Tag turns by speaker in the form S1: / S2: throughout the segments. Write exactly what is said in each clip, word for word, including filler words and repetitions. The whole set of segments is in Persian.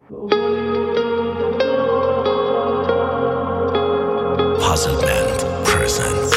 S1: Puzzle Band presents.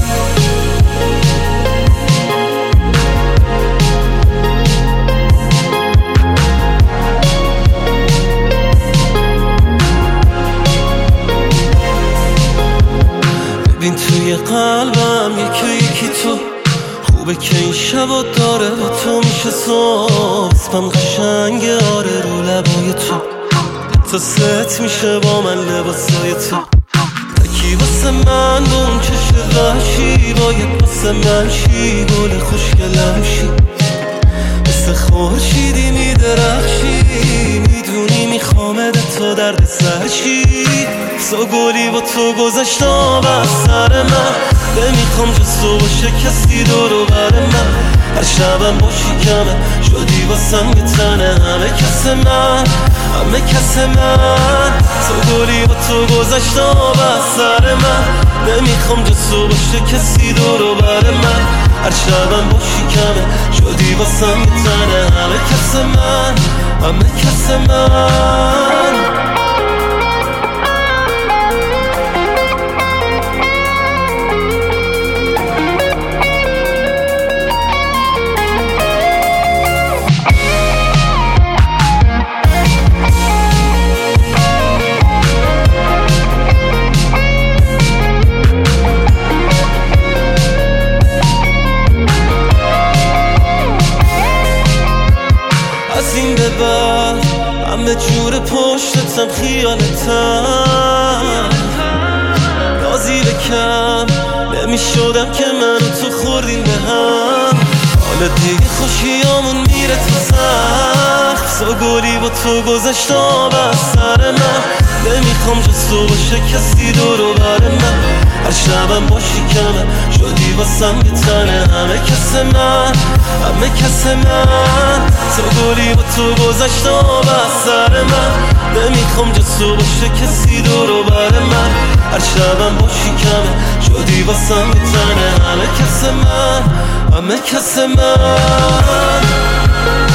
S1: ببین توی قلبم یکی یکی تو خوبه که این شبا داره با تو میشه صبح اسمم قشنگه آره رو لبای تو تا ست میشه با من لباسای تو تکی واسه من با اون چشم وحشی باید واسه من شی گل خوشگلم شی مثل خورشیدی میدرخشی میدونی میخوامد تو درد سرشی سو گلی با تو گذشتم از سر من نمیخوام جز تو باشه کسی دورو بر من هر شبم باشی کمه شدی واسم یه تنه همه کس من همه کس من سو گلی با تو گذشتم از سر من نمیخوام جز تو باشه کسی دورو بر من هر شبم باشی کمه شدی واسم یه تنه همه کس من همه کس من از این به بعد همه جور پشتتم خیالتم رازی بکم نمیشدم که من و تو خوردیم به هم حالا دیگه خوشیامون میره تو سخت سا گلی با تو گذشتم از سر من نمیخوام جز تو باشه کسی دورو بر من هر شبم باشی کمه شدی واسم یه تنه همه کس من همه کس من سا گلی با تو گذشتم از سر من نمیخوام جز تو باشه کسی دورو بر من هر شبم باشی کمه شدی واسم یه تنه همه کس من همه کس من